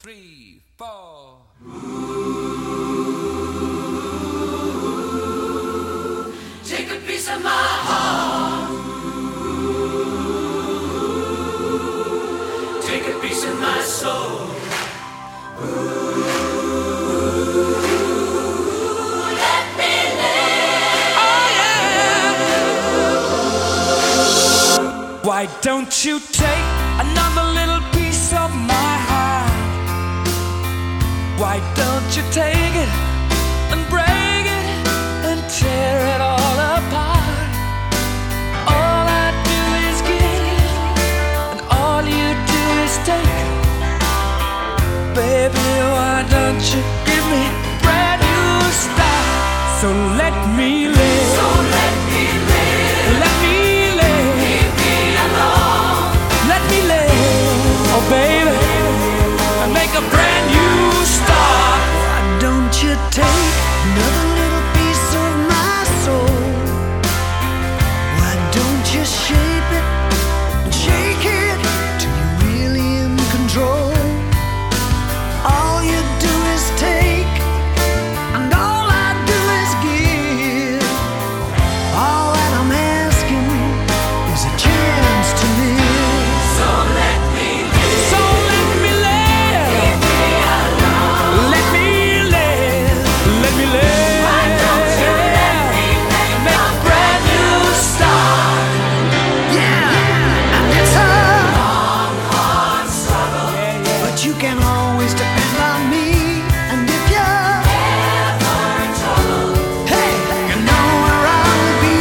3, 4. Take a piece of my heart. Take a piece of my soul. Let me live. Oh yeah. Why don't you take another little piece of my heart? Why don't you take it and break it and tear it all apart? All I do is give, and all you do is take. Baby, why don't you give me a brand new start? So let me live. So let me live. Let me live. Leave me alone. Let me live. Oh baby, and make a brand new start. Why don't you take another little piece of my soul? Why don't you shape it and shake it till you're really in control? All you do is take, and all I do is give. All that I'm asking is a chance to live. So let me live. So let me live. Leave me alone. Let me live. Let me live. Why don't you let me make a brand new start? Yeah, and it's a Long, hard struggle. but you can always depend on me. And if you're Ever in trouble. hey, you know where I'll be.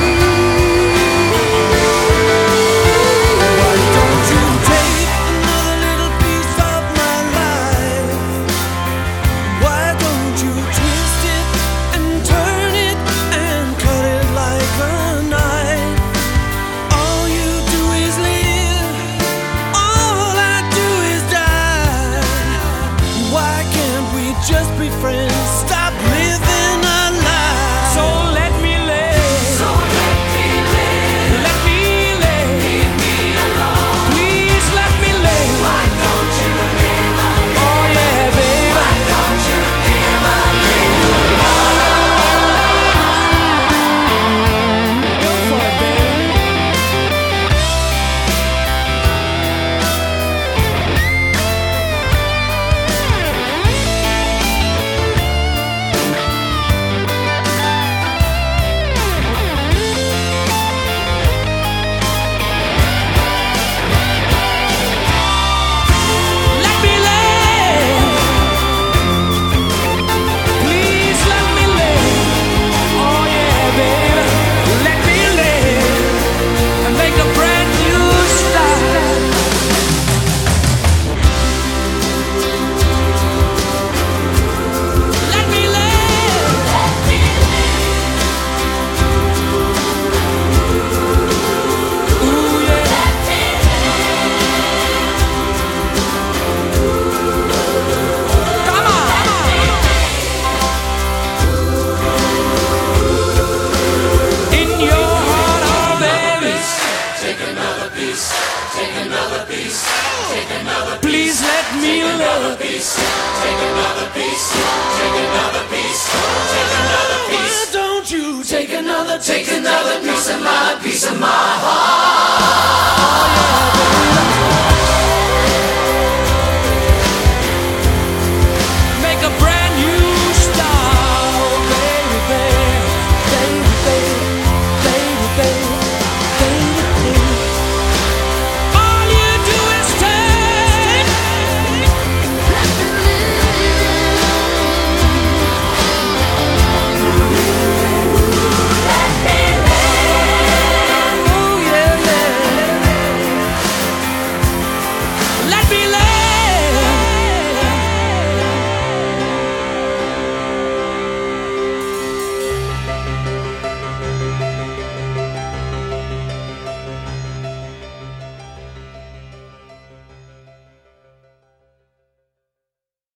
Why don't you take another little piece of my life? Why don't you twist it and turn it and cut it like a knife? All you do is live, all I do is die. Why can't we just be friends? Stop living our lives. So let me live. So let me live. Let me live. Leave me alone. Please let me live. Why don't you live a Oh yeah, baby. Why don't you live a Go for it, baby. Let me live. Please let me live. Oh yeah, baby. Let me live and make a brand new start. Let me live. Ooh yeah. Come on. In your heart, oh baby. Take another piece. Take another piece. Take another Please let me live. piece. Take another piece. Take another piece. Take another piece. Why don't you take another Take another piece of my heart.